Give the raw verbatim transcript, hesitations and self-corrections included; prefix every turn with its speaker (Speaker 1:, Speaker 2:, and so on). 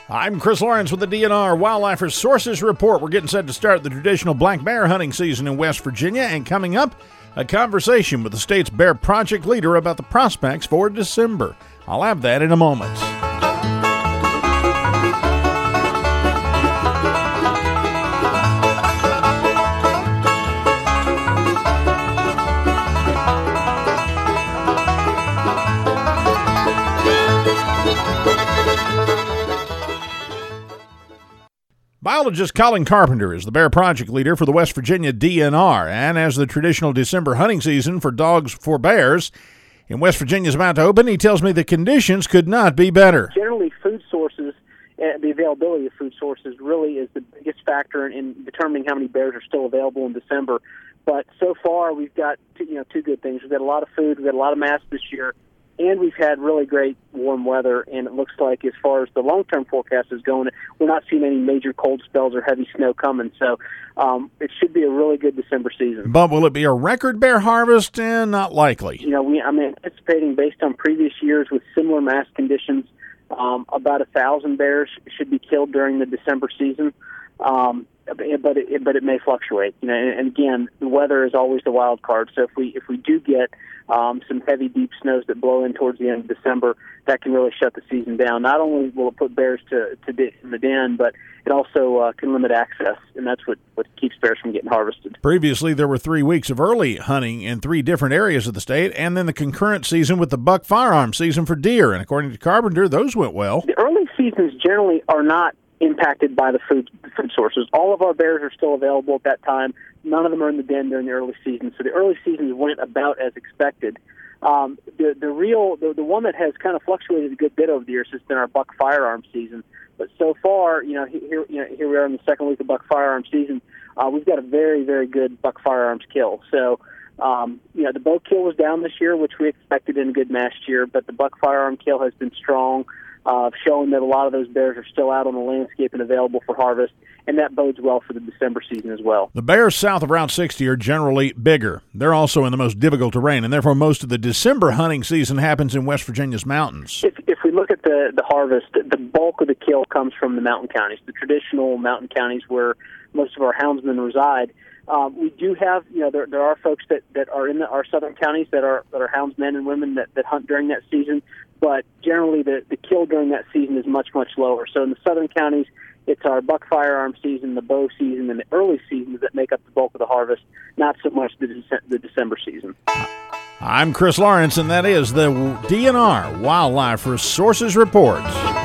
Speaker 1: I'm Chris Lawrence with the D N R Wildlife Resources Report. We're getting set to start the traditional black bear hunting season in West Virginia, and coming up, a conversation with the state's Bear Project leader about the prospects for December. I'll have that in a moment. Biologist Colin Carpenter is the Bear Project leader for the West Virginia D N R, and as the traditional December hunting season for dogs for bears in West Virginia is about to open, he tells me the conditions could not be better.
Speaker 2: Generally, food sources, uh, the availability of food sources really is the biggest factor in, in determining how many bears are still available in December. But so far, we've got two, you know two good things. We've got a lot of food, we've got a lot of mass this year, and we've had really great warm weather, and it looks like as far as the long-term forecast is going, we're not seeing any major cold spells or heavy snow coming. So um, it should be a really good December season.
Speaker 1: But will it be a record bear harvest? And not likely.
Speaker 2: You know, we, I'm anticipating, based on previous years with similar mass conditions, um, about a thousand bears should be killed during the December season. Um, but it, but it may fluctuate. You know, and, and again, the weather is always the wild card. So if we if we do get um, some heavy, deep snows that blow in towards the end of December, that can really shut the season down. Not only will it put bears to to the, in the den, but it also uh, can limit access, and that's what, what keeps bears from getting harvested.
Speaker 1: Previously, there were three weeks of early hunting in three different areas of the state, and then the concurrent season with the buck firearm season for deer. And according to Carpenter, those went well.
Speaker 2: The early seasons generally are not impacted by the food food sources. All of our bears are still available at that time. None of them are in the den during the early season. So the early seasons went about as expected. Um, the the real the, the one that has kind of fluctuated a good bit over the years has been our buck firearm season. But so far, you know, here you know here we are in the second week of buck firearm season. Uh, we've got a very very good buck firearms kill. So. Um, you know, the bow kill was down this year, which we expected in a good mass year, but the buck firearm kill has been strong, uh, showing that a lot of those bears are still out on the landscape and available for harvest, and that bodes well for the December season as well.
Speaker 1: The bears south of Route sixty are generally bigger. They're also in the most difficult terrain, and therefore most of the December hunting season happens in West Virginia's mountains.
Speaker 2: If, if we look at the, the harvest, the bulk of the kill comes from the mountain counties, the traditional mountain counties where most of our houndsmen reside. Um, we do have, you know, there there are folks that, that are in the, our southern counties that are that are houndsmen and women that, that hunt during that season, but generally the, the kill during that season is much, much lower. So in the southern counties, it's our buck firearm season, the bow season, and the early seasons that make up the bulk of the harvest, not so much the, Dece- the December season.
Speaker 1: I'm Chris Lawrence, and that is the D N R Wildlife Resources Report.